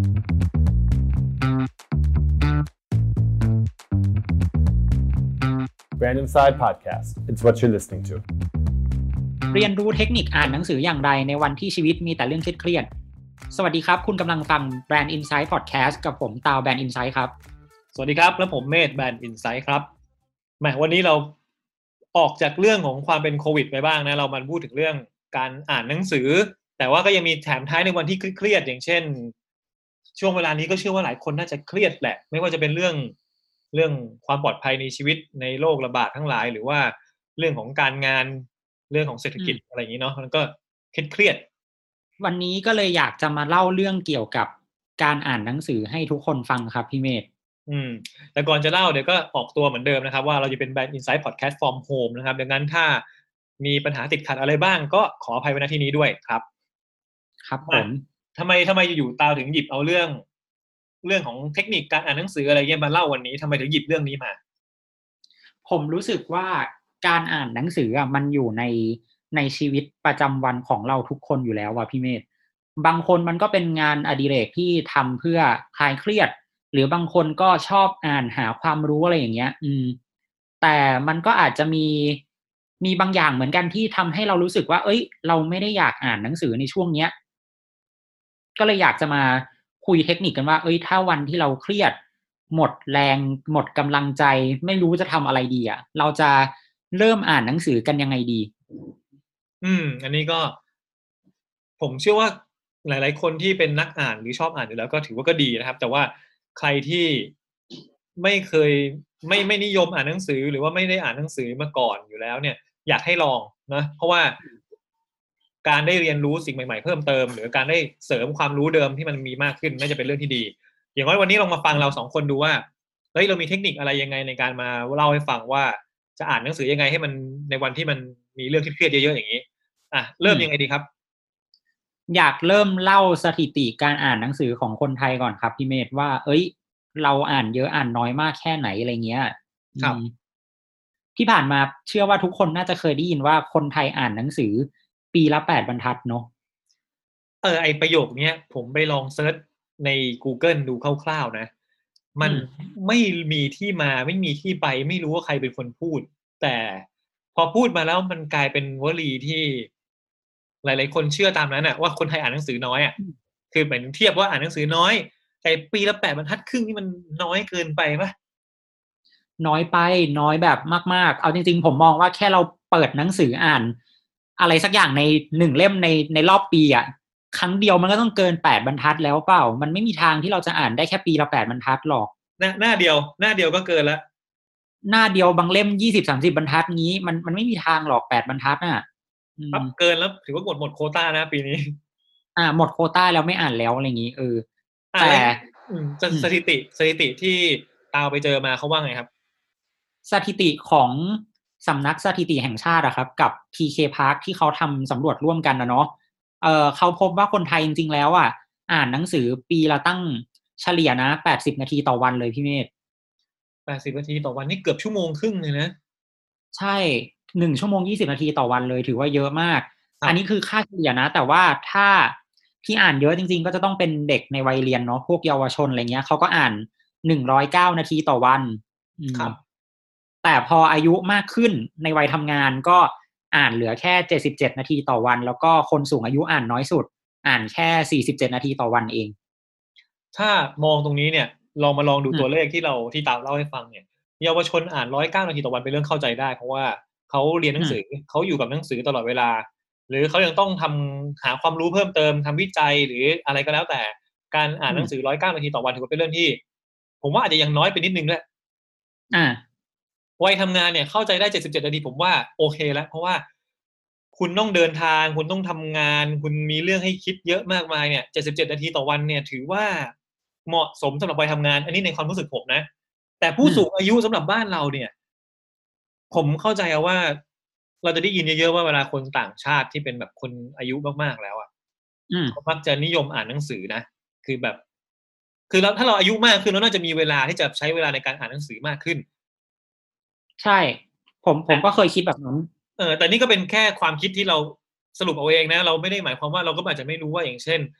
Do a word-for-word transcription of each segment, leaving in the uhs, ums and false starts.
Brand Inside Podcast. It's what you're listening to. เรียนรู้เทคนิคอ่านหนังสืออย่างไรในวันที่ชีวิตมีแต่เรื่องเครียดๆสวัสดีครับคุณกำลังฟัง Brand Insight Podcast กับผมตาว Brand Insight ครับสวัสดีครับและผมเมธ Brand Insight ครับแหมวันนี้เราออกจากเรื่องของความเป็นโควิดไปบ้างนะเรามาพูดถึงเรื่องการอ่านหนังสือแต่ว่าก็ยังมีแถมท้ายในวันที่เครียดๆอย่างเช่นช่วงเวลานี้ก็เชื่อว่าหลายคนน่าจะเครียดแหละไม่ว่าจะเป็นเรื่องเรื่องความปลอดภัยในชีวิตในโรคระบาดทั้งหลายหรือว่าเรื่องของการงานเรื่องของเศรษฐกิจอะไรอย่างนี้เนาะมันก็เครียดๆวันนี้ก็เลยอยากจะมาเล่าเรื่องเกี่ยวกับการอ่านหนังสือให้ทุกคนฟังครับพี่เมธอืมแต่ก่อนจะเล่าเดี๋ยวก็ออกตัวเหมือนเดิมนะครับว่าเราจะเป็น Brand Insight Podcast from home นะครับดังนั้นถ้ามีปัญหาติดขัดอะไรบ้างก็ขออภัยไว้ณที่นี้ด้วยครับครับผมทำไมทำไมอยู่ๆตาวถึงหยิบเอาเรื่องเรื่องของเทคนิคการอ่านหนังสืออะไรเงี้ยมาเล่าวันนี้ทำไมถึงหยิบเรื่องนี้มาผมรู้สึกว่าการอ่านหนังสืออ่ะมันอยู่ในในชีวิตประจำวันของเราทุกคนอยู่แล้วว่ะพี่เมธบางคนมันก็เป็นงานอดิเรกที่ทำเพื่อคลายเครียดหรือบางคนก็ชอบอ่านหาความรู้อะไรอย่างเงี้ยอืมแต่มันก็อาจจะมีมีบางอย่างเหมือนกันที่ทำให้เรารู้สึกว่าเอ้ยเราไม่ได้อยากอ่านหนังสือในช่วงเนี้ยก็เลยอยากจะมาคุยเทคนิคกันว่าเอ้ยถ้าวันที่เราเครียดหมดแรงหมดกำลังใจไม่รู้จะทำอะไรดีอ่ะเราจะเริ่มอ่านหนังสือกันยังไงดีอืมอันนี้ก็ผมเชื่อว่าหลายๆคนที่เป็นนักอ่านหรือชอบอ่านอยู่แล้วก็ถือว่าก็ดีนะครับแต่ว่าใครที่ไม่เคยไม่ไม่นิยมอ่านหนังสือหรือว่าไม่ได้อ่านหนังสือมาก่อนอยู่แล้วเนี่ยอยากให้ลองนะเพราะว่าการได้เรียนรู้สิ่งใหม่ๆเพิ่มเติมหรือการได้เสริมความรู้เดิมที่มันมีมากขึ้นน่าจะเป็นเรื่องที่ดีอย่างน้อยวันนี้ลองมาฟังเราสองคนดูว่าเฮ้ยเรามีเทคนิคอะไรยังไงในการมาเล่าให้ฟังว่าจะอ่านหนังสือยังไงให้มันในวันที่มันมีเรื่องเครียดๆเยอะๆอย่างนี้อ่ะเริ่มยังไงดีครับอยากเริ่มเล่าสถิติการอ่านหนังสือของคนไทยก่อนครับพี่เมธว่าเอ้ยเราอ่านเยอะอ่านน้อยมากแค่ไหนอะไรเงี้ยครับที่ผ่านมาเชื่อว่าทุกคนน่าจะเคยได้ยินว่าคนไทยอ่านหนังสือปีละแปดบรรทัดเนาะเออไอประโยคเนี้ยผมไปลองเซิร์ชใน Google ดูคร่าวๆนะมันไม่มีที่มาไม่มีที่ไปไม่รู้ว่าใครเป็นคนพูดแต่พอพูดมาแล้วมันกลายเป็นวลีที่หลายๆคนเชื่อตามนั้นน่ะว่าคนไทยอ่านหนังสือน้อยอ่ะคือเหมือนเทียบว่าอ่านหนังสือน้อยแต่ปีละแปดบรรทัดครึ่งนี่มันน้อยเกินไปป่ะน้อยไปน้อยแบบมากๆเอาจริงๆผมมองว่าแค่เราเปิดหนังสืออ่านอะไรสักอย่างในหนึ่งเล่มในในรอบปีอ่ะครั้งเดียวมันก็ต้องเกินแปดบรรทัดแล้วเปล่ามันไม่มีทางที่เราจะอ่านได้แค่ปีละแปดบรรทัดหรอกหน้าหน้าเดียวหน้าเดียวก็เกินแล้วหน้าเดียวบางเล่ม ยี่สิบถึงสามสิบ บรรทัดงี้มันมันไม่มีทางหรอกแปดบรรทัดน่ะครับเกินแล้วถือว่าหมดหมดโควต้านะปีนี้อ่าหมดโควต้าแล้วไม่อ่านแล้วอะไรอย่างงี้เออแต่สถิติสถิติที่ตาวไปเจอมาเขาว่าไงครับสถิติของสำนักสถิติแห่งชาติอะครับกับ พี เค Park ที่เขาทำสำรวจร่วมกันนะเนาะเออเขาพบว่าคนไทยจริงๆแล้วอ่ะอ่านหนังสือปีละตั้งเฉลี่ยนะแปดสิบนาทีต่อวันเลยพี่เมธแปดสิบนาทีต่อวันนี่เกือบชั่วโมงครึ่งเลยนะใช่หนึ่งชั่วโมงยี่สิบนาทีต่อวันเลยถือว่าเยอะมากอันนี้คือค่าเฉลี่ยนะแต่ว่าถ้าที่อ่านเยอะจริงๆก็จะต้องเป็นเด็กในวัยเรียนเนาะพวกเยาวชนอะไรเงี้ยเขาก็อ่านหนึ่งร้อยเก้านาทีต่อวันครับแต่พออายุมากขึ้นในวัยทำงานก็อ่านเหลือแค่เจ็ดสิบเจ็ดนาทีต่อวันแล้วก็คนสูงอายุอ่านน้อยสุดอ่านแค่สี่สิบเจ็ดนาทีต่อวันเองถ้ามองตรงนี้เนี่ยลองมาลองดูตัวเลขที่เราที่ตามเล่าให้ฟังเนี่ยเยาวชนอ่านหนึ่งร้อยเก้านาทีต่อวันเป็นเรื่องเข้าใจได้เพราะว่าเขาเรียนหนังสือเขาอยู่กับหนังสือตลอดเวลาหรือเขายังต้องทำหาความรู้เพิ่มเติมทำวิจัยหรืออะไรก็แล้วแต่การอ่านหนังสือหนึ่งร้อยเก้านาทีต่อวันถือว่าเป็นเรื่องที่ผมว่าอาจจะยังน้อยไปนิดนึงด้วยอ่าวัยทำงานเนี่ยเข้าใจได้เจ็ดสิบเจ็ดนาทีผมว่าโอเคแล้วเพราะว่าคุณต้องเดินทางคุณต้องทำงานคุณมีเรื่องให้คิดเยอะมากมายเนี่ยเจ็ดสิบเจ็ดนาทีต่อวันเนี่ยถือว่าเหมาะสมสำหรับวัยทำงานอันนี้ในความรู้สึกผมนะแต่ผู้สูงอายุสำหรับบ้านเราเนี่ยผมเข้าใจว่าเราจะได้ยินเยอะๆว่าเวลาคนต่างชาติที่เป็นแบบคนอายุมากๆแล้วอ่ะเขามักจะนิยมอ่านหนังสือนะคือแบบคือเราถ้าเราอายุมากขึ้นเราน่าจะมีเวลาที่จะใช้เวลาในการอ่านหนังสือมากขึ้นใช่ผมผมก็เคยคิดแบบนั้นเออแต่นี่ก็เป็นแค่ความคิดที่เราสรุปเอาเองนะเราไม่ได้หมายความว่าเราก็อาจจะไม่รู้ว่าอย่างเช่น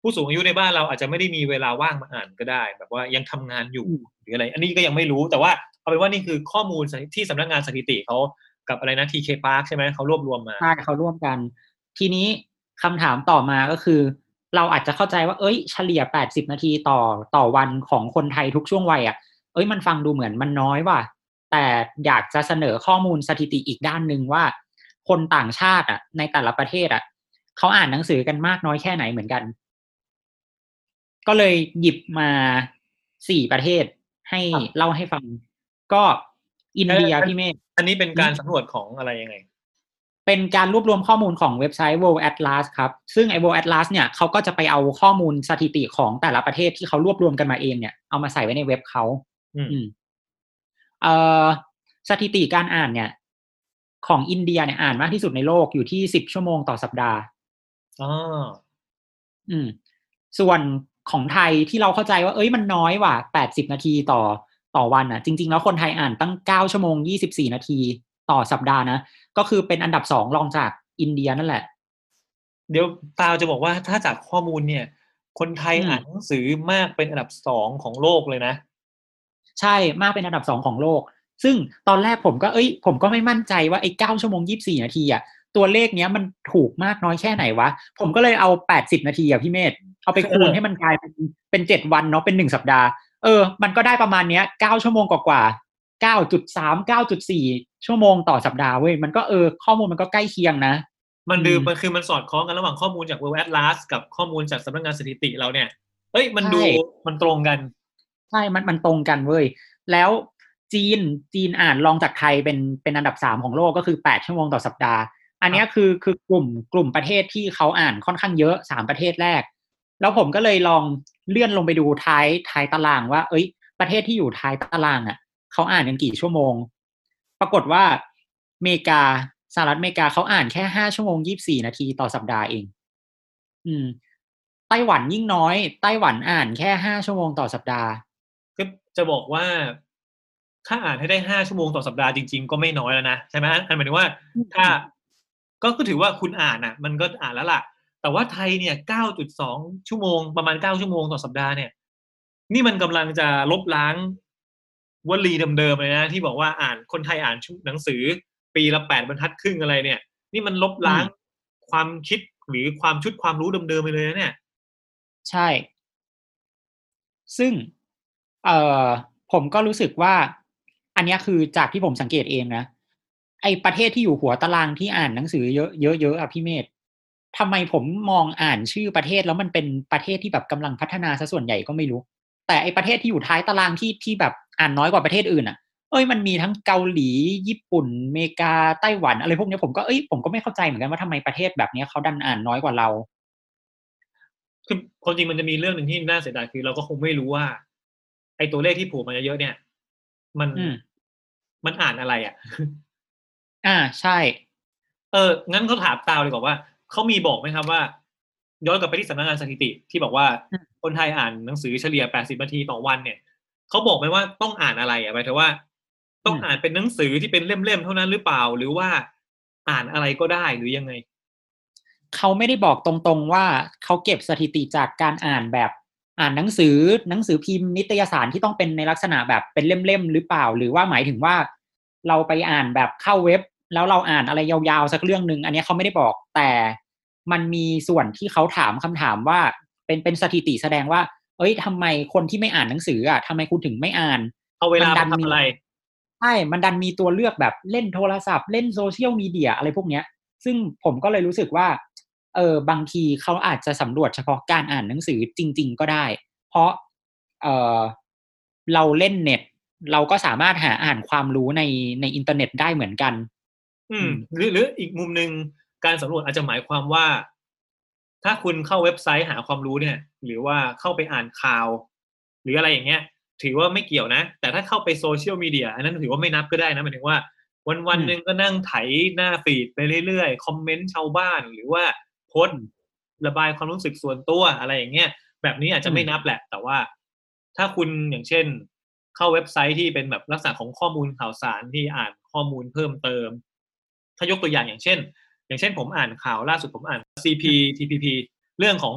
ผู้สูงอายุในบ้านเราอาจจะไม่ได้มีเวลาว่างมาอ่านก็ได้แบบว่ายังทำงานอยู่หรืออะไรอันนี้ก็ยังไม่รู้แต่ว่าเอาเป็นว่านี่คือข้อมูลที่สำนักงานสถิติเขากับอะไรนะ ที เค Park ใช่ไหมเขารวบรวมมาใช่เขาร่วมกันทีนี้คำถามต่อมาก็คือเราอาจจะเข้าใจว่าเอ้ยเฉลี่ยแปดสิบนาทีต่อต่อวันของคนไทยทุกช่วงวัยอ่ะเอ้ยมันฟังดูเหมือนมันน้อยว่ะแต่อยากจะเสนอข้อมูลสถิติอีกด้านนึงว่าคนต่างชาติอ่ะในแต่ละประเทศอ่ะเขาอ่านหนังสือกันมากน้อยแค่ไหนเหมือนกันก็เลยหยิบมาสี่ประเทศให้เล่าให้ฟังก็อินเดียพี่เมฆอันนี้เป็นการสำรวจของอะไรยังไงเป็นการรวบรวมข้อมูลของเว็บไซต์ World Atlas ครับซึ่งไอ้ World Atlas เนี่ยเขาก็จะไปเอาข้อมูลสถิติของแต่ละประเทศที่เขารวบรวมกันมาเองเนี่ยเอามาใส่ไว้ในเว็บเขาอืมเอ่อสถิติการอ่านเนี่ยของอินเดียเนี่ยอ่านมากที่สุดในโลกอยู่ที่สิบชั่วโมงต่อสัปดาห์อ๋ออืมส่วนของไทยที่เราเข้าใจว่าเอ้ยมันน้อยว่ะแปดสิบนาทีต่อต่อวันอ่ะจริงๆแล้วคนไทยอ่านตั้งเก้าชั่วโมงยี่สิบสี่นาทีต่อสัปดาห์นะก็คือเป็นอันดับสองรองจากอินเดียนั่นแหละเดี๋ยวตาวจะบอกว่าถ้าจากข้อมูลเนี่ยคนไทยอ่านหนังสือมากเป็นอันดับสองของโลกเลยนะใช่มากเป็นอันดับสองของโลกซึ่งตอนแรกผมก็เอ้ยผมก็ไม่มั่นใจว่าไอ้เก้าชั่วโมงยี่สิบสี่นาทีอ่ะตัวเลขเนี้ยมันถูกมากน้อยแค่ไหนวะผมก็เลยเอาแปดสิบนาทีอ่ะพี่เมธเอาไปคูณให้มันกลายเป็นเป็นเจ็ดวันเนาะเป็นหนึ่งสัปดาห์เออมันก็ได้ประมาณเนี้ยเก้าชั่วโมงกว่าๆ เก้าจุดสาม เก้าจุดสี่ ชั่วโมงต่อสัปดาห์เว้ยมันก็เออข้อมูลมันก็ใกล้เคียงนะมันดูมันคือมันสอดคล้องกันระหว่างข้อมูลจาก World Atlas กับข้อมูลจากสำนักงานสถิติเราเนี่ยเฮ้ยมันดูมันตรงกันใช่มันมันตรงกันเว้ยแล้วจีนจีนอ่านรองจากไทยเป็นเป็นอันดับสามของโลกก็คือแปดชั่วโมงต่อสัปดาห์อันนี้คือคือกลุ่มกลุ่มประเทศที่เขาอ่านค่อนข้างเยอะสามประเทศแรกแล้วผมก็เลยลองเลื่อนลงไปดูท้ายท้ายตารางว่าเอ้ยประเทศที่อยู่ท้ายตารางอ่ะเขาอ่านกันกี่ชั่วโมงปรากฏว่าอเมริกาสหรัฐอเมริกาเขาอ่านแค่ห้าชั่วโมงยี่สิบสี่นาทีต่อสัปดาห์เองอืมไต้หวันยิ่งน้อยไต้หวันอ่านแค่ห้าชั่วโมงต่อสัปดาห์ก็จะบอกว่าถ้าอ่านให้ได้ห้าชั่วโมงต่อสัปดาห์จริงๆก็ไม่น้อยแล้วนะใช่ไหมอันหมายถึงว่าถ้าก็ก็ถือว่าคุณอ่านอ่ะมันก็อ่านแล้วล่ะแต่ว่าไทยเนี่ย เก้าจุดสอง ชั่วโมงประมาณเก้าชั่วโมงต่อสัปดาห์เนี่ยนี่มันกำลังจะลบล้างวลีเดิมๆเลยนะที่บอกว่าอ่านคนไทยอ่านหนังสือปีละแปดบรรทัดครึ่งอะไรเนี่ยนี่มันลบล้างความคิดหรือความชุดความรู้เดิมๆไปเลยนะเนี่ยใช่ซึ่งเอ่อผมก็รู้สึกว่าอันนี้คือจากที่ผมสังเกตเองนะไอประเทศที่อยู่หัวตารางที่อ่านหนังสือเยอะเยอะเยอะอะพี่เมธทำไมผมมองอ่านชื่อประเทศแล้วมันเป็นประเทศที่แบบกำลังพัฒนาซะส่วนใหญ่ก็ไม่รู้แต่ไอประเทศที่อยู่ท้ายตารางที่ที่แบบอ่านน้อยกว่าประเทศอื่นอะเอ้ยมันมีทั้งเกาหลีญี่ปุ่นอเมริกาไต้หวันอะไรพวกนี้ผมก็เอ้ยผมก็ไม่เข้าใจเหมือนกันว่าทำไมประเทศแบบนี้เขาดันอ่านน้อยกว่าเราคือความจริงมันจะมีเรื่องหนึ่งที่น่าเสียดายคือเราก็คงไม่รู้ว่าไอ้ตัวเลขที่ผูกมาเยอะๆเนี่ยมันมันอ่านอะไรอ่ะอ่าใช่เอองั้นเขาถามตาวเลยบอกว่าเขามีบอกไหมครับว่าย้อนกลับไปที่สำนักงานสถิติที่บอกว่าคนไทยอ่านหนังสือเฉลี่ยแปดสิบนาทีต่อวันเนี่ยเขาบอกไหมว่าต้องอ่านอะไรอ่ะหมายถึงว่าต้องอ่านเป็นหนังสือที่เป็นเล่มๆเท่านั้นหรือเปล่าหรือว่าอ่านอะไรก็ได้หรือยังไงเขาไม่ได้บอกตรงๆว่าเขาเก็บสถิติจากการอ่านแบบอ่านหนังสือหนังสือพิมพ์นิตยสารที่ต้องเป็นในลักษณะแบบเป็นเล่มๆหรือเปล่าหรือว่าหมายถึงว่าเราไปอ่านแบบเข้าเว็บแล้วเราอ่านอะไรยาวๆสักเรื่องนึงอันนี้เขาไม่ได้บอกแต่มันมีส่วนที่เขาถามคำถามว่าเป็นเป็นสถิติแสดงว่าเอ้ยทำไมคนที่ไม่อ่านหนังสืออ่ะทำไมคุณถึงไม่อ่านเอาเวลาไปทำอะไรใช่มันดันมีตัวเลือกแบบเล่นโทรศัพท์เล่นโซเชียลมีเดียอะไรพวกเนี้ยซึ่งผมก็เลยรู้สึกว่าเออบางทีเขาอาจจะสำรวจเฉพาะการอ่านหนังสือจริงๆก็ได้เพราะเออเราเล่นเน็ตเราก็สามารถหาอ่านความรู้ในในอินเทอร์เน็ตได้เหมือนกันอืมหรือหรืออีกมุมหนึ่งการสำรวจอาจจะหมายความว่าถ้าคุณเข้าเว็บไซต์หาความรู้เนี่ยหรือว่าเข้าไปอ่านข่าวหรืออะไรอย่างเงี้ยถือว่าไม่เกี่ยวนะแต่ถ้าเข้าไปโซเชียลมีเดียอันนั้นถือว่าไม่นับก็ได้นะหมายถึงว่าวันวันหนึ่งก็นั่งไถหน้าฟีดไปเรื่อยๆคอมเมนต์ชาวบ้านหรือว่าโพสต์ระบายความรู้สึกส่วนตัวอะไรอย่างเงี้ยแบบนี้อาจจะไม่นับแหละแต่ว่าถ้าคุณอย่างเช่นเข้าเว็บไซต์ที่เป็นแบบลักษณะของข้อมูลข่าวสารที่อ่านข้อมูลเพิ่มเติมถ้ายกตัวอย่างอย่างเช่นอย่างเช่นผมอ่านข่าวล่าสุดผมอ่าน ซี พี ที พี พี เรื่องของ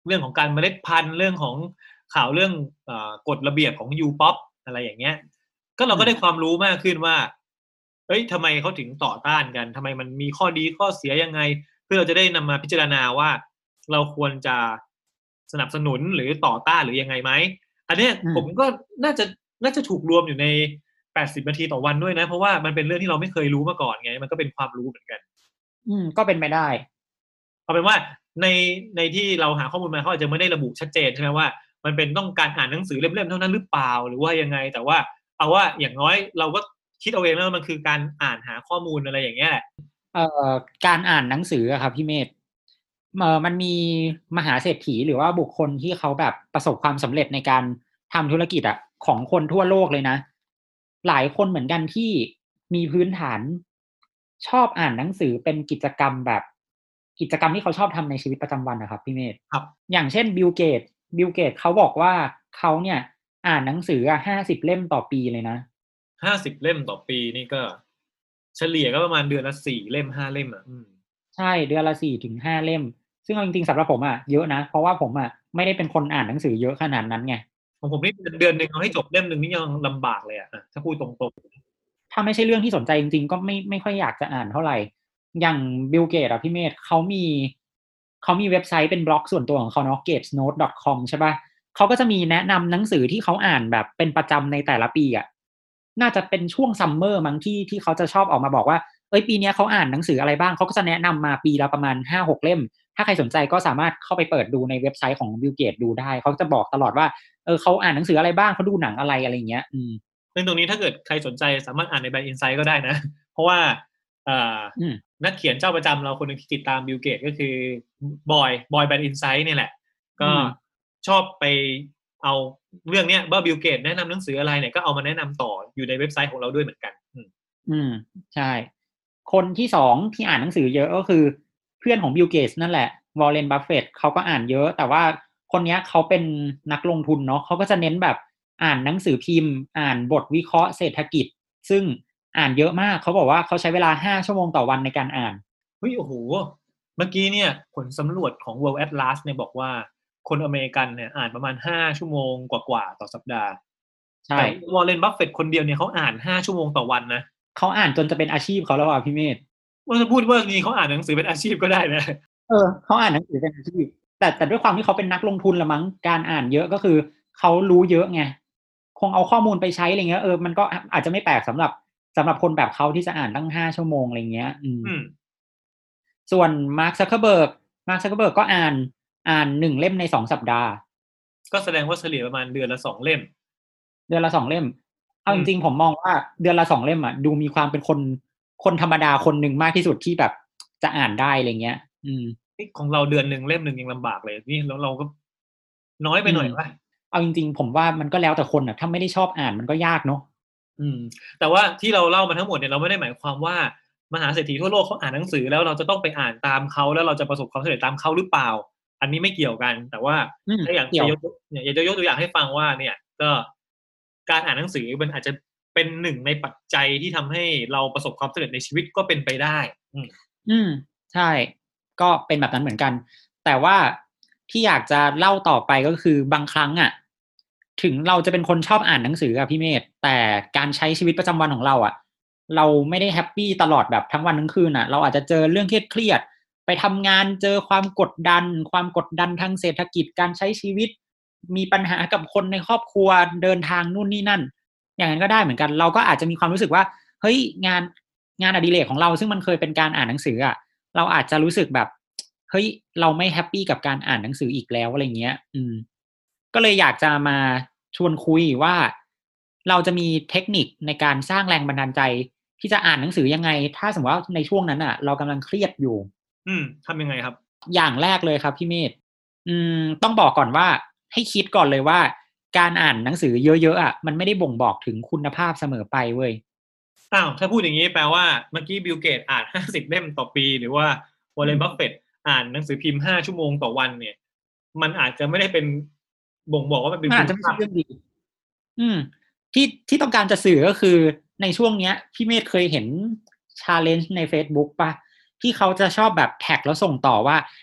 เรื่องของการเมล็ดพันธุ์เรื่องของข่าวเรื่องเอ่อกฎระเบียบของ ยู ป๊อป อะไรอย่างเงี้ยก็เราก็ได้ความรู้มากขึ้นว่าเอ้ยทำไมเขาถึงต่อต้านกันทำไมมันมีข้อดีข้อเสียยังไงเพื่อเราจะได้นำมาพิจารณาว่าเราควรจะสนับสนุนหรือต่อต้านหรือยังไงไหมอันเนี้ยผมก็น่าจะน่าจะถูกรวมอยู่ในแปดสิบนาทีต่อวันด้วยนะเพราะว่ามันเป็นเรื่องที่เราไม่เคยรู้มาก่อนไงมันก็เป็นความรู้เหมือนกันอืมก็เป็นไปได้เอาเป็นว่าในในที่เราหาข้อมูลมาเขาอาจจะไม่ได้ระบุชัดเจนใช่ไหมว่ามันเป็นต้องการอ่านหนังสือเล่มๆเท่านั้นหรือเปล่าหรือว่ายังไงแต่ว่าเอาว่าอย่างน้อยเราก็คิดเอาเองแล้วมันคือการอ่านหาข้อมูลอะไรอย่างเงี้ยแหละเอ่อการอ่านหนังสืออะครับพี่เมธเอ่อมันมีมหาเศรษฐีหรือว่าบุคคลที่เขาแบบประสบความสำเร็จในการทำธุรกิจอะของคนทั่วโลกเลยนะหลายคนเหมือนกันที่มีพื้นฐานชอบอ่านหนังสือเป็นกิจกรรมแบบกิจกรรมที่เขาชอบทำในชีวิตประจำวันนะครับพี่เมธครับอย่างเช่นบิลเกตบิลเกตเขาบอกว่าเขาเนี่ยอ่านหนังสืออะห้าสิบเล่มต่อปีเลยนะห้าสิบเล่มต่อปีนี่ก็เฉลี่ยก็ประมาณเดือนละสี่เล่มห้าเล่มอ่ะใช่เดือนละสี่ถึงห้าเล่มซึ่งเอาจริงๆสำหรับผมอะเยอะนะเพราะว่าผมอะไม่ได้เป็นคนอ่านหนังสือเยอะขนาดนั้นไงของผมนี่เดือนนึงเอาให้จบเล่มนึงนี่ยังลำบากเลยอ่ะถ้าพูดตรงถ้าไม่ใช่เรื่องที่สนใจจริงๆก็ไม่ไม่ค่อยอยากจะอ่านเท่าไรอย่างบิลเกตอะพี่เมธเขามีเขามีเว็บไซต์เป็นบล็อกส่วนตัวของเขาเนาะ เกตส์โน้ต ดอท คอม ใช่เปล่าเขาก็จะมีแนะนำหนังสือที่เขาอ่านแบบเป็นประจำในแต่ละปีอะน่าจะเป็นช่วง Summer มั้งที่ที่เขาจะชอบออกมาบอกว่าเฮ้ยปีเนี้ยเขาอ่านหนังสืออะไรบ้างเขาก็จะแนะนำมาปีละประมาณ ห้าหก เล่มถ้าใครสนใจก็สามารถเข้าไปเปิดดูในเว็บไซต์ของบิลเกตดูได้เขาจะบอกตลอดว่าเออเขาอ่านหนังสืออะไรบ้างเขาดูหนังอะไรอะไรอย่างเงี้ยอืมๆซึ่งตรงนี้ถ้าเกิดใครสนใจสามารถอ่านใน By Insight ก็ได้นะเพราะว่านักเขียนเจ้าประจำเราคนหนึ่งที่ติดตามบิลเกตก็คือบอยบอย By Insight นี่แหละก็ชอบไปเอาเรื่องเนี้ยว่าบิลเกตแนะนำหนังสืออะไรเนี่ยก็เอามาแนะนำต่ออยู่ในเว็บไซต์ของเราด้วยเหมือนกันอืมใช่คนที่สองที่อ่านหนังสือเยอะก็คือเพื่อนของบิลเกตส์นั่นแหละวอร์เรนบัฟเฟตต์เขาก็อ่านเยอะแต่ว่าคนนี้เขาเป็นนักลงทุนเนาะเขาก็จะเน้นแบบอ่านหนังสือพิมพ์อ่านบทวิเคราะห์เศรษฐกิจซึ่งอ่านเยอะมากเขาบอกว่าเขาใช้เวลาห้าชั่วโมงต่อวันในการอ่านเฮ้ยโอ้โหเมื่อกี้เนี่ยผลสำรวจของ World Atlas เนี่ยบอกว่าคนอเมริกันเนี่ยอ่านประมาณห้าชั่วโมงกว่าๆต่อสัปดาห์แต่วอร์เรนบัฟเฟตต์คนเดียวเนี่ยเขาอ่านห้าชั่วโมงต่อวันนะเขาอ่านจนจะเป็นอาชีพเขาแล้วอ่ะพี่เมธว่าจะพูดว่านี้เขาอ่านหนังสือเป็นอาชีพก็ได้นะเออเขาอ่านหนังสือเป็นอาชีพแต่แต่ด้วยความที่เขาเป็นนักลงทุนละมั้งการอ่านเยอะก็คือเขารู้เยอะไงคงเอาข้อมูลไปใช้อะไรเงี้ยเออมันก็อาจจะไม่แปลกสำหรับสำหรับคนแบบเขาที่จะอ่านตั้งห้าชั่วโมงอะไรเงี้ยอืมส่วนมาร์คซักเคอร์เบิร์กมาร์คซักเคอร์เบิร์กก็อ่านอ่านหนึ่งเล่มในสองสัปดาห์ก็แสดงว่าเฉลี่ยประมาณเดือนละสองเล่มเดือนละสองเล่มเอาจริงๆผมมองว่าเดือนละสองเล่มอ่ะดูมีความเป็นคนคนธรรมดาคนหนึ่งมากที่สุดที่แบบจะอ่านได้อะไรเงี้ยอืมของเราเดือนหนึ่งเล่มหนึ่งยังลำบากเลยนี่แล้วเราก็น้อยไปหน่อยวะเอาจริงๆผมว่ามันก็แล้วแต่คนอ่ะถ้าไม่ได้ชอบอ่านมันก็ยากเนาะอืมแต่ว่าที่เราเล่ามาทั้งหมดเนี่ยเราไม่ได้หมายความว่ามหาเศรษฐีทั่วโลกเขาอ่านหนังสือแล้วเราจะต้องไปอ่านตามเขาแล้วเราจะประสบความสำเร็จตามเขาหรือเปล่าอันนี้ไม่เกี่ยวกันแต่ว่าถ้าอย่างจะยกเนี่ยอยากจะยกตัวอย่างให้ฟังว่าเนี่ยก็การอ่านหนังสือมันอาจจะเป็นหนึ่งในปัจจัยที่ทำให้เราประสบความสำเร็จในชีวิตก็เป็นไปได้อืมอืมใช่ก็เป็นแบบนั้นเหมือนกันแต่ว่าที่อยากจะเล่าต่อไปก็คือบางครั้งอ่ะถึงเราจะเป็นคนชอบอ่านหนังสืออะพี่เมธแต่การใช้ชีวิตประจำวันของเราอ่ะเราไม่ได้แฮปปี้ตลอดแบบทั้งวันทั้งคืนอ่ะเราอาจจะเจอเรื่องเครียดๆไปทำงานเจอความกดดันความกดดันทางเศรษฐกิจการใช้ชีวิตมีปัญหากับคนในครอบครัวเดินทางนู่นนี่นั่นอย่างนั้นก็ได้เหมือนกันเราก็อาจจะมีความรู้สึกว่าเฮ้ยงานงานอดิเรกของเราซึ่งมันเคยเป็นการอ่านหนังสืออ่ะเราอาจจะรู้สึกแบบเฮ้ยเราไม่แฮปปี้กับการอ่านหนังสืออีกแล้วอะไรเงี้ยอืมก็เลยอยากจะมาชวนคุยว่าเราจะมีเทคนิคในการสร้างแรงบันดาลใจที่จะอ่านหนังสือยังไงถ้าสมมติว่าในช่วงนั้นอ่ะเรากำลังเครียดอยู่อืมทำยังไงครับอย่างแรกเลยครับพี่เมธอืมต้องบอกก่อนว่าให้คิดก่อนเลยว่าการอ่านหนังสือเยอะๆอ่ะมันไม่ได้บ่งบอกถึงคุณภาพเสมอไปเว้ยอ้าวถ้าพูดอย่างนี้แปลว่าเมื่อกี้บิลเกตอ่านห้าสิบเล่มต่อปีหรือว่าวอร์เรนบัฟเฟตต์อ่านหนังสือพิมพ์ห้าชั่วโมงต่อวันเนี่ยมันอาจจะไม่ได้เป็นบ่งบอกว่ามันเป็นมันอาจจะไม่ใช่เรื่องดีอืมที่ที่ต้องการจะสื่อก็คือในช่วงเนี้ยพี่เมธเคยเห็น challenge ใน Facebook ป่ะที่เขาจะชอบแบบแท็กแล้วส่งต่อว่า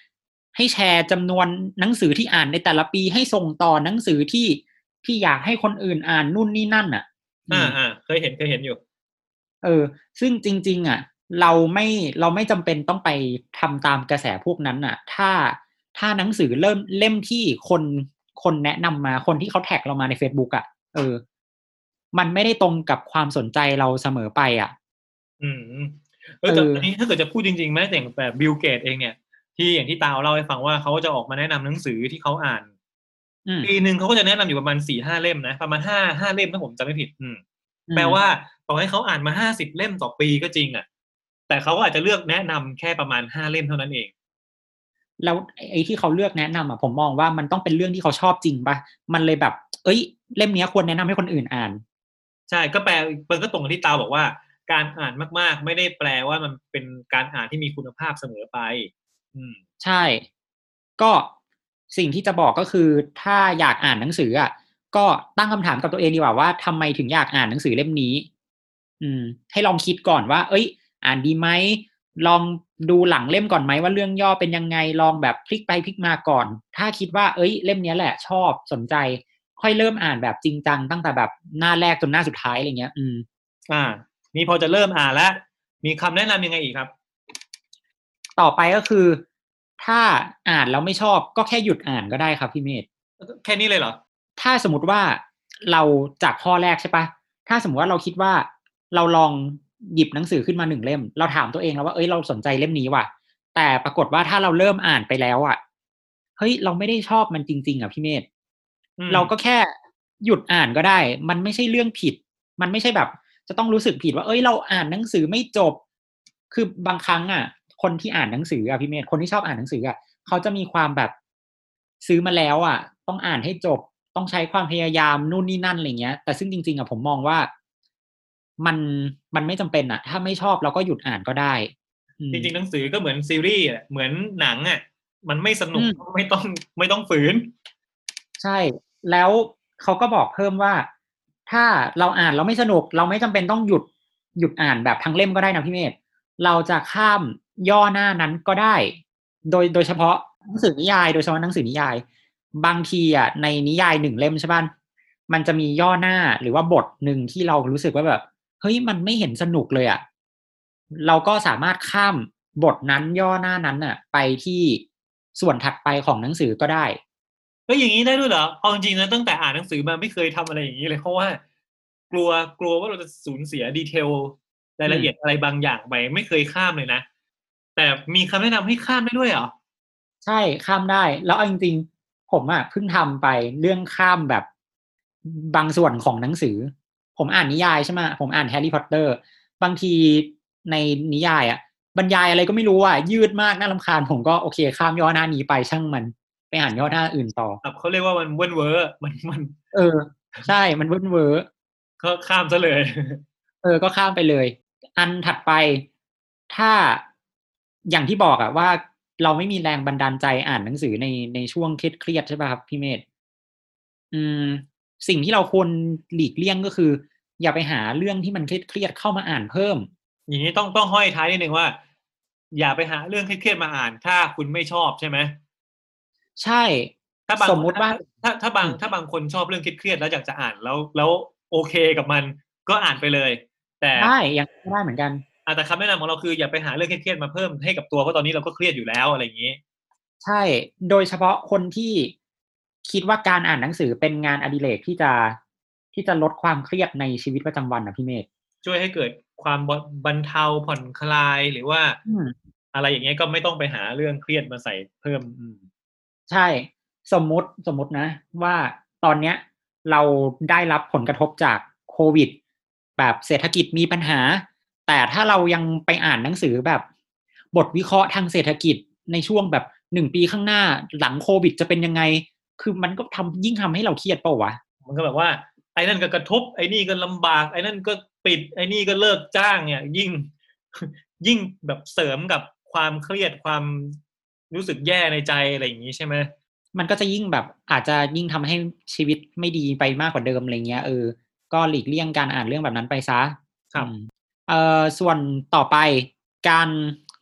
ให้แชร์จำนวนหนังสือที่อ่านในแต่ละปีให้ส่งต่อหนังสือที่ที่อยากให้คนอื่นอ่านนู่นนี่นั่นอ่ะอ่าอ่าเคยเห็นเคยเห็นอยู่เออซึ่งจริงๆอ่ะเราไม่เราไม่จำเป็นต้องไปทำตามกระแสพวกนั้นอ่ะถ้าถ้าหนังสือเริ่มเล่มที่คนคนแนะนำมาคนที่เขาแท็กเรามาใน Facebook อ่ะเออมันไม่ได้ตรงกับความสนใจเราเสมอไปอ่ะอืมเออแต่อันนี้ถ้าเกิดจะพูดจริงๆแม้แต่แบบบิลเกตเองเนี่ยที่อย่างที่ตาวเล่าให้ฟังว่าเขาจะออกมาแนะนำหนังสือที่เขาอ่านปีหนึ่งเขาก็จะแนะนำอยู่ประมาณสี่ห้าเล่มนะประมาณห้าห้าเล่มถ้าผมจำไม่ผิด อืมแปลว่าต่อให้เขาอ่านมาห้าสิบเล่มต่อปีก็จริงอ่ะแต่เขาก็อาจจะเลือกแนะนำแค่ประมาณห้าเล่มเท่านั้นเองแล้วไอ้ที่เขาเลือกแนะนำอ่ะผมมองว่ามันต้องเป็นเรื่องที่เขาชอบจริงป่ะมันเลยแบบเอ้ยเล่มนี้ควรแนะนำให้คนอื่นอ่านใช่ก็แปลมันก็ตรงกับที่ตาบอกว่าการอ่านมากๆไม่ได้แปลว่ามันเป็นการอ่านที่มีคุณภาพเสมอไปอืมใช่ก็สิ่งที่จะบอกก็คือถ้าอยากอ่านหนังสืออ่ะก็ตั้งคำถามกับตัวเองดีกว่าว่าทำไมถึงอยากอ่านหนังสือเล่มนี้อืมให้ลองคิดก่อนว่าเอ้ยอ่านดีไหมลองดูหลังเล่มก่อนไหมว่าเรื่องย่อเป็นยังไงลองแบบพลิกไปพลิกมาก่อนถ้าคิดว่าเอ้ยเล่มนี้แหละชอบสนใจค่อยเริ่มอ่านแบบจริงจังตั้งแต่แบบหน้าแรกจนหน้าสุดท้ายอะไรเงี้ยอืมอ่านี่พอจะเริ่มอ่านแล้วมีคำแนะนำยังไงอีกครับต่อไปก็คือถ้าอ่านแล้วไม่ชอบก็แค่หยุดอ่านก็ได้ครับพี่เมธแค่นี้เลยเหรอถ้าสมมติว่าเราจากข้อแรกใช่ปะถ้าสมมติว่าเราคิดว่าเราลองหยิบหนังสือขึ้นมาหนึ่งเล่มเราถามตัวเองแล้วว่าเอ้ยเราสนใจเล่มนี้ว่ะแต่ปรากฏว่าถ้าเราเริ่มอ่านไปแล้วอ่ะเฮ้ยเราไม่ได้ชอบมันจริงๆอ่ะพี่เมธเราก็แค่หยุดอ่านก็ได้มันไม่ใช่เรื่องผิดมันไม่ใช่แบบจะต้องรู้สึกผิดว่าเอ้ยเราอ่านหนังสือไม่จบคือบางครั้งอ่ะคนที่อ่านหนังสืออ่ะพี่เมธคนที่ชอบอ่านหนังสืออ่ะเขาจะมีความแบบซื้อมาแล้วอ่ะต้องอ่านให้จบต้องใช้ความพยายามนู่นนี่นั่นอะไรเงี้ยแต่ซึ่งจริงๆอ่ะผมมองว่ามันมันไม่จำเป็นอ่ะถ้าไม่ชอบเราก็หยุดอ่านก็ได้จริงๆหนังสือก็เหมือนซีรีส์เหมือนหนังอ่ะมันไม่สนุกอืมไม่ต้องไม่ต้องฝืนใช่แล้วเขาก็บอกเพิ่มว่าถ้าเราอ่านเราไม่สนุกเราไม่จำเป็นต้องหยุดหยุดอ่านแบบทั้งเล่มก็ได้นะพี่เมธเราจะข้ามย่อหน้านั้นก็ได้โดยโดยเฉพาะหนังสือนิยายโดยเฉพาะหนังสือนิยายบางทีอ่ะในนิยายหนึ่งเล่มใช่ป่ะมันจะมีย่อหน้าหรือว่าบทหนึ่งที่เรารู้สึกว่าแบบเฮ้ยมันไม่เห็นสนุกเลยอ่ะเราก็สามารถข้ามบทนั้นย่อหน้านั้นอ่ะไปที่ส่วนถัดไปของหนังสือก็ได้ก็อย่างนี้ได้ด้วยเหรอเอาจริงๆนะตั้งแต่อ่านหนังสือมาไม่เคยทำอะไรอย่างนี้เลยเพราะว่ากลัวกลัวว่าเราจะสูญเสียดีเทลรายละเอียดอะไรบางอย่างไปไม่เคยข้ามเลยนะแต่มีคำแนะนำให้ข้ามได้ด้วยเหรอใช่ข้ามได้แล้วเอาจริงๆผมอ่ะเพิ่งทำไปเรื่องข้ามแบบบางส่วนของหนังสือผมอ่านนิยายใช่ไหมผมอ่านแฮร์รี่พอตเตอร์บางทีในนิยายอ่ะบรรยายอะไรก็ไม่รู้อ่ะยืดมากน่ารำคาญผมก็โอเคข้ามย่อหน้านี้ไปช่างมันไปอ่านย่อหน้าอื่นต่อครับเขาเรียกว่ามันเว้นเวอร์มันมันเออใช่มันเวิร์นเวอร์ก็ข้ามซะเลยเออก็ข้ามไปเลย อันถัดไป ถ้าอย่างที่บอกอะว่าเราไม่มีแรงบันดาลใจอ่านหนังสือในในช่วงเครียดๆใช่ป่ะครับพี่เมธอืมสิ่งที่เราควรหลีกเลี่ยงก็คือ อย่าไปหาเรื่องที่มันเครียดๆเข้ามาอ่านเพิ่มอย่างนี้ต้องต้องห้อยท้ายนิดนึงว่าอย่าไปหาเรื่องเครียดๆมาอ่านถ้าคุณไม่ชอบใช่ไหมใช่ถ้าบางสมมุติว่าถ้าถ้าบางถ้าบางคนชอบเรื่องเครียดๆแล้วอยากจะอ่านแล้วแล้วโอเคกับมันก็อ่านไปเลยแต่ได้ยังได้เหมือนกันอาแต่คำแนะนำของเราคืออย่าไปหาเรื่องเครียดๆมาเพิ่มให้กับตัวเพราะตอนนี้เราก็เครียดอยู่แล้วอะไรอย่างนี้ใช่ โดยเฉพาะคนที่คิดว่าการอ่านหนังสือเป็นงานอดิเรกที่จะที่จะลดความเครียดในชีวิตประจำวันนะพี่เมธช่วยให้เกิดความบรรเทาผ่อนคลายหรือว่าอืมอะไรอย่างเงี้ยก็ไม่ต้องไปหาเรื่องเครียดมาใส่เพิ่มอืมใช่สมมุติสมมุตินะว่าตอนเนี้ยเราได้รับผลกระทบจากโควิดแบบเศรษฐกิจมีปัญหาแต่ถ้าเรายังไปอ่านหนังสือแบบบทวิเคราะห์ทางเศรษฐกิจในช่วงแบบหนึ่งปีข้างหน้าหลังโควิดจะเป็นยังไงคือมันก็ทำยิ่งทำให้เราเครียดเปล่าวะมันก็แบบว่าไอ้นั่นก็กระทบไอ้นี่ก็ลำบากไอ้นั่นก็ปิดไอ้นี่ก็เลิกจ้างเนี่ยยิ่ง ยิ่งแบบเสริมกับความเครียดความรู้สึกแย่ในใจอะไรอย่างนี้ใช่ไหมมันก็จะยิ่งแบบอาจจะยิ่งทำให้ชีวิตไม่ดีไปมากกว่าเดิมอะไรเงี้ยเออก็หลีกเลี่ยงการอ่านเรื่องแบบนั้นไปซะครับเอ่อส่วนต่อไปการ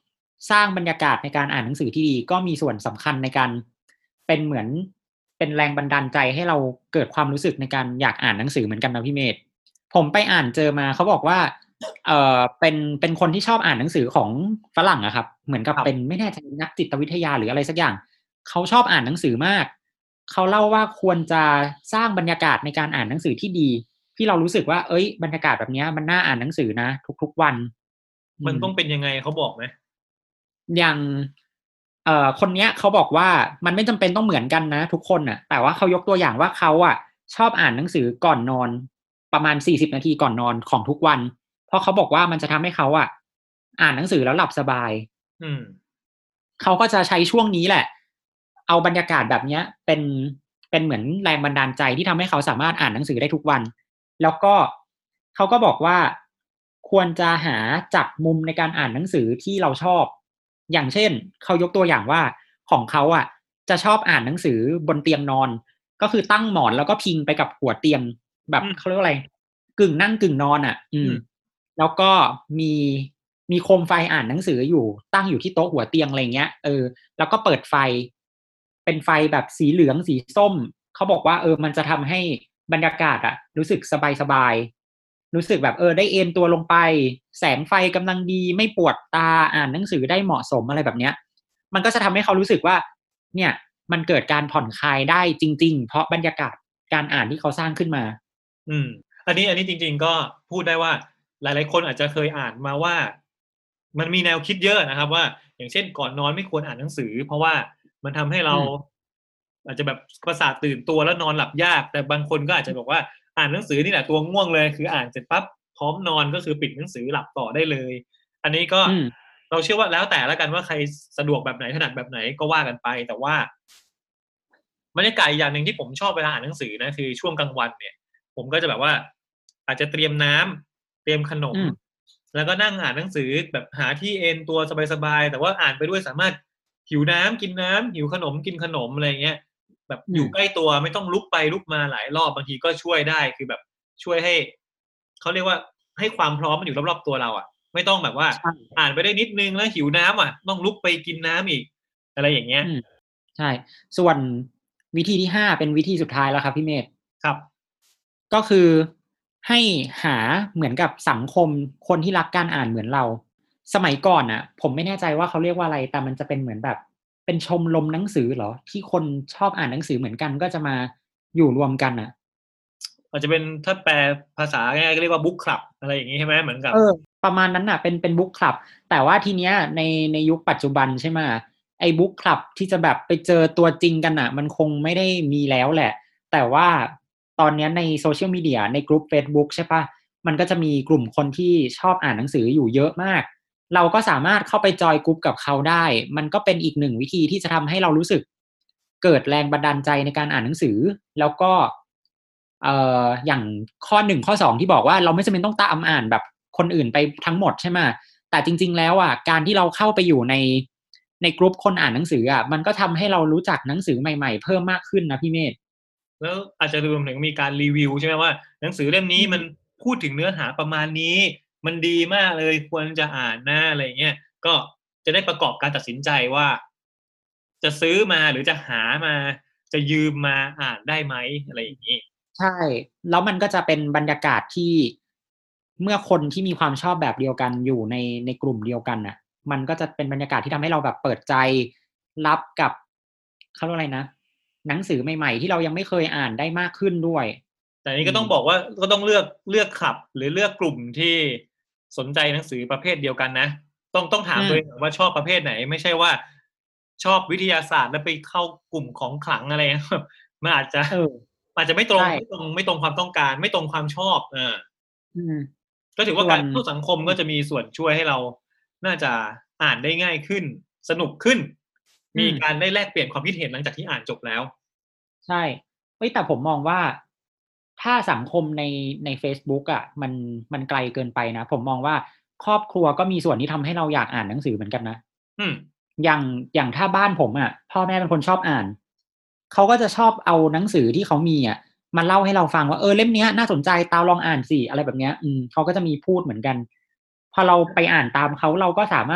สร้างบรรยากาศในการอ่านหนังสือที่ดีก็มีส่วนสำคัญในการเป็นเหมือนเป็นแรงบันดาลใจให้เราเกิดความรู้สึกในการอยากอ่านหนังสือเหมือนกันนะพี่เมธผมไปอ่านเจอมาเขาบอกว่าเอ่อเป็นเป็นคนที่ชอบอ่านหนังสือของฝรั่งอะครับเหมือนกับเป็นไม่แน่ใจนักจิตวิทยาหรืออะไรสักอย่างเขาชอบอ่านหนังสือมากเขาเล่าว่าควรจะสร้างบรรยากาศในการอ่านหนังสือที่ดีที่เรารู้สึกว่าเอ้ยบรรยากาศแบบนี้มันน่าอ่านหนังสือนะทุกๆวันมันต้องเป็นยังไงเขาบอกไหมอย่างเอ่อคนเนี้ยเขาบอกว่ามันไม่จำเป็นต้องเหมือนกันนะทุกคนน่ะแต่ว่าเขายกตัวอย่างว่าเขาอ่ะชอบอ่านหนังสือก่อนนอนประมาณสี่สิบนาทีก่อนนอนของทุกวันเพราะเขาบอกว่ามันจะทำให้เขาอ่ะอ่านหนังสือแล้วหลับสบายอืมเขาก็จะใช้ช่วงนี้แหละเอาบรรยากาศแบบเนี้ยเป็นเป็นเหมือนแรงบันดาลใจที่ทำให้เขาสามารถอ่านหนังสือได้ทุกวันแล้วก็เขาก็บอกว่าควรจะหาจัดมุมในการอ่านหนังสือที่เราชอบอย่างเช่นเขายกตัวอย่างว่าของเขาอ่ะจะชอบอ่านหนังสือบนเตียงนอนก็คือตั้งหมอนแล้วก็พิงไปกับหัวเตียงแบบเขาเรียกว่าอะไรกึ่งนั่งกึ่งนอนอ่ะอืมแล้วก็มีมีโคมไฟอ่านหนังสืออยู่ตั้งอยู่ที่โต๊ะหัวเตียงอะไรเงี้ยเออแล้วก็เปิดไฟเป็นไฟแบบสีเหลืองสีส้มเขาบอกว่าเออมันจะทำให้บรรยากาศอ่ะรู้สึกสบายๆรู้สึกแบบเออได้เอนตัวลงไปแสงไฟกำลังดีไม่ปวดตาอ่านหนังสือได้เหมาะสมอะไรแบบเนี้ยมันก็จะทำให้เขารู้สึกว่าเนี่ยมันเกิดการผ่อนคลายได้จริงๆเพราะบรรยากาศการอ่านที่เขาสร้างขึ้นมาอืมอันนี้อันนี้จริงๆก็พูดได้ว่าหลายๆคนอาจจะเคยอ่านมาว่ามันมีแนวคิดเยอะนะครับว่าอย่างเช่นก่อนนอนไม่ควรอ่านหนังสือเพราะว่ามันทำให้เราอาจจะแบบประสาทตื่นตัวแล้วนอนหลับยากแต่บางคนก็อาจจะบอกว่าอ่านหนังสือนี่แหละตัวง่วงเลยคืออ่านเสร็จปั๊บพร้อมนอนก็คือปิดหนังสือหลับต่อได้เลยอันนี้ก็เราเชื่อว่าแล้วแต่ละกันว่าใครสะดวกแบบไหนถนัดแบบไหนก็ว่ากันไปแต่ว่าบรรยากาศอีกอย่างหนึ่งที่ผมชอบเวลาอ่านหนังสือนะคือช่วงกลางวันเนี่ยผมก็จะแบบว่าอาจจะเตรียมน้ำเตรียมขนมแล้วก็นั่งอ่านหนังสือแบบหาที่เอนตัวสบายๆแต่ว่าอ่านไปด้วยสามารถหิวน้ำกินน้ำหิวขนมกินขนมอะไรเงี้ยแบบอยู่ใกล้ตัวไม่ต้องลุกไปลุกมาหลายรอบบางทีก็ช่วยได้คือแบบช่วยให้เขาเรียกว่าให้ความพร้อมมันอยู่รอบๆตัวเราอ่ะไม่ต้องแบบว่าอ่านไปได้นิดนึงแล้วหิวน้ำอ่ะต้องลุกไปกินน้ำอีกอะไรอย่างเงี้ยใช่ส่วนวิธีที่ห้าเป็นวิธีสุดท้ายแล้วครับพี่เมธครับก็คือให้หาเหมือนกับสังคมคนที่รักการอ่านเหมือนเราสมัยก่อนน่ะผมไม่แน่ใจว่าเขาเรียกว่าอะไรแต่มันจะเป็นเหมือนแบบเป็นชมรมหนังสือเหรอที่คนชอบอ่านหนังสือเหมือนกันก็จะมาอยู่รวมกันน่ะอาจจะเป็นถ้าแปลภาษาง่ายๆก็เรียกว่าบุ๊กคลับอะไรอย่างงี้ใช่ไหมเหมือนกับเออประมาณนั้นน่ะเป็นเป็นบุ๊กคลับแต่ว่าทีเนี้ยในในยุคปัจจุบันใช่ไหมไอ้บุ๊กคลับที่จะแบบไปเจอตัวจริงกันน่ะมันคงไม่ได้มีแล้วแหละแต่ว่าตอนนี้ในโซเชียลมีเดียในกลุ่ม Facebook ใช่ปะมันก็จะมีกลุ่มคนที่ชอบอ่านหนังสืออยู่เยอะมากเราก็สามารถเข้าไปจอยกลุ่มกับเขาได้มันก็เป็นอีกหนึ่งวิธีที่จะทำให้เรารู้สึกเกิดแรงบันดาลใจในการอ่านหนังสือแล้วก็เอ่ออย่างข้อหนึ่งข้อสองที่บอกว่าเราไม่จำเป็นต้องตามอ่านแบบคนอื่นไปทั้งหมดใช่ไหมแต่จริงๆแล้วอ่ะการที่เราเข้าไปอยู่ในในกลุ่มคนอ่านหนังสืออ่ะมันก็ทำให้เรารู้จักหนังสือใหม่ๆเพิ่มมากขึ้นนะพี่เมธแล้วอาจจะรวมถึงมีการรีวิวใช่ไหมว่าหนังสือเล่มนี้มันพูดถึงเนื้อหาประมาณนี้มันดีมากเลยควรจะอ่านนะอะไรเงี้ยก็จะได้ประกอบการตัดสินใจว่าจะซื้อมาหรือจะหามาจะยืมมาอ่านได้ไหมอะไรอย่างนี้ใช่แล้วมันก็จะเป็นบรรยากาศที่เมื่อคนที่มีความชอบแบบเดียวกันอยู่ในในกลุ่มเดียวกันน่ะมันก็จะเป็นบรรยากาศที่ทำให้เราแบบเปิดใจรับกับเขาเรียกอะไรนะหนังสือใหม่ๆที่เรายังไม่เคยอ่านได้มากขึ้นด้วยแต่นี้ก็ต้องบอกว่าก็ต้องเลือกเลือกคลับหรือเลือกกลุ่มที่สนใจหนังสือประเภทเดียวกันนะต้องต้องถามตัวเองว่าชอบประเภทไหนไม่ใช่ว่าชอบวิทยาศาสตร์แล้วไปเข้ากลุ่มของขลังอะไรมันอาจจะอาจจะไม่ตรงไม่ตรงไม่ตรงความต้องการไม่ตรงความชอบอ่าก็ถือว่าการเข้าสังคมก็จะมีส่วนช่วยให้เราน่าจะอ่านได้ง่ายขึ้นสนุกขึ้นมีการได้แลกเปลี่ยนความคิดเห็นหลังจากที่อ่านจบแล้วใช่เฮ้ยแต่ผมมองว่าถ้าสังคมในใน Facebook อ่ะมันมันไกลเกินไปนะผมมองว่าครอบครัวก็มีส่วนที่ทำให้เราอยากอ่านหนังสือเหมือนกันนะอืมอย่างอย่างถ้าบ้านผมอ่ะพ่อแม่เป็นคนชอบอ่านเขาก็จะชอบเอาหนังสือที่เขามีอ่ะมาเล่าให้เราฟังว่าเออเล่มเนี้ยน่าสนใจตาลองอ่านสิอะไรแบบเนี้ยอืมเขาก็จะมีพูดเหมือนกันพอเราไปอ่านตามเขาเราก็สามารถ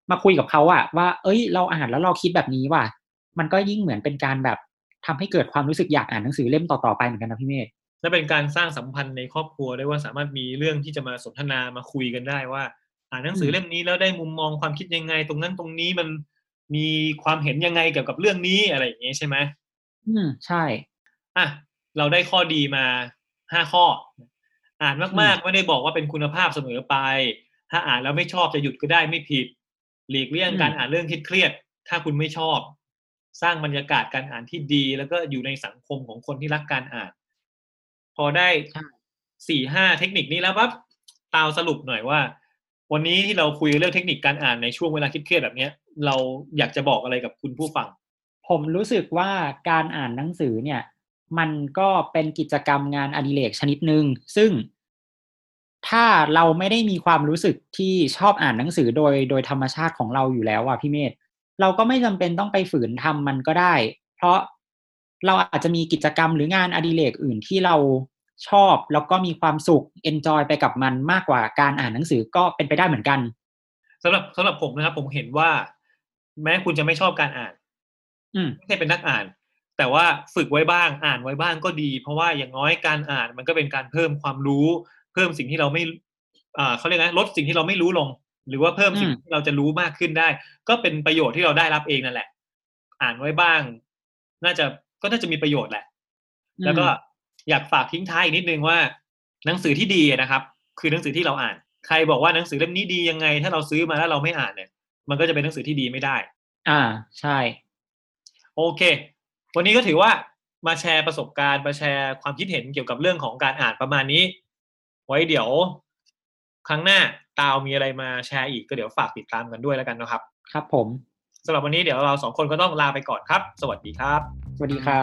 มาคุยกับเขาอะว่าเอ้ยเราอ่านแล้วเราคิดแบบนี้ว่ะมันก็ยิ่งเหมือนเป็นการแบบทำให้เกิดความรู้สึกอยากอ่านหนังสือเล่มต่อๆไปเหมือนกันนะพี่เมธและเป็นการสร้างสัมพันธ์ในครอบครัวได้ว่าสามารถมีเรื่องที่จะมาสนทนามาคุยกันได้ว่าอ่านหนังสือเล่มนี้แล้วได้มุมมองความคิดยังไงตรงนั้นตรงนี้มันมีความเห็นยังไงเกี่ยวกับเรื่องนี้อะไรอย่างเงี้ยใช่ไหมอืมใช่อ่ะเราได้ข้อดีมาห้าข้ออ่านมากๆไม่ได้บอกว่าเป็นคุณภาพเสมอไปถ้าอ่านแล้วไม่ชอบจะหยุดก็ได้ไม่ผิดหลีกเลี่ยงการอ่านเรื่องเครียดๆถ้าคุณไม่ชอบสร้างบรรยากาศการอ่านที่ดีแล้วก็อยู่ในสังคมของคนที่รักการอ่านพอได้สี่ห้าเทคนิคนี้แล้วปั๊บตาวสรุปหน่อยว่าวันนี้ที่เราคุยเรื่องเทคนิคการอ่านในช่วงเวลาเครียดๆแบบนี้เราอยากจะบอกอะไรกับคุณผู้ฟังผมรู้สึกว่าการอ่านหนังสือเนี่ยมันก็เป็นกิจกรรมงานอดิเรกชนิดหนึ่งซึ่งถ้าเราไม่ได้มีความรู้สึกที่ชอบอ่านหนังสือโดยโดยธรรมชาติของเราอยู่แล้วอ่ะพี่เมธเราก็ไม่จำเป็นต้องไปฝืนทำมันก็ได้เพราะเราอาจจะมีกิจกรรมหรืองานอดิเรกอื่นที่เราชอบแล้วก็มีความสุขเอนจอยไปกับมันมากกว่าการอ่านหนังสือก็เป็นไปได้เหมือนกันสำหรับสำหรับผมนะครับผมเห็นว่าแม้คุณจะไม่ชอบการอ่านไม่ใช่เป็นนักอ่านแต่ว่าฝึกไว้บ้างอ่านไว้บ้างก็ดีเพราะว่าอย่างน้อยการอ่านมันก็เป็นการเพิ่มความรู้เพิ่มสิ่งที่เราไม่อ่าเขาเรียกนะลดสิ่งที่เราไม่รู้ลงหรือว่าเพิ่มสิ่งที่เราจะรู้มากขึ้นได้ก็เป็นประโยชน์ที่เราได้รับเองนั่นแหละอ่านไว้บ้างน่าจะก็น่าจะมีประโยชน์แหละแล้วก็อยากฝากทิ้งท้ายอีกนิดนึงว่าหนังสือที่ดีนะครับคือหนังสือที่เราอ่านใครบอกว่าหนังสือเล่มนี้ดียังไงถ้าเราซื้อมาแล้วเราไม่อ่านเนี่ยมันก็จะเป็นหนังสือที่ดีไม่ได้อ่าใช่โอเควันนี้ก็ถือว่ามาแชร์ประสบการณ์มาแชร์ความคิดเห็นเกี่ยวกับเรื่องของการอ่านประมาณนี้ไว้เดี๋ยวครั้งหน้าตาวมีอะไรมาแชร์อีกก็เดี๋ยวฝากติดตามกันด้วยแล้วกันนะครับครับผมสำหรับวันนี้เดี๋ยวเราสองคนก็ต้องลาไปก่อนครับสวัสดีครับสวัสดีครับ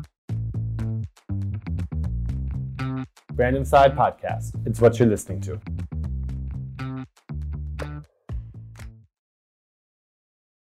Random Side Podcast. It's what you're listening to.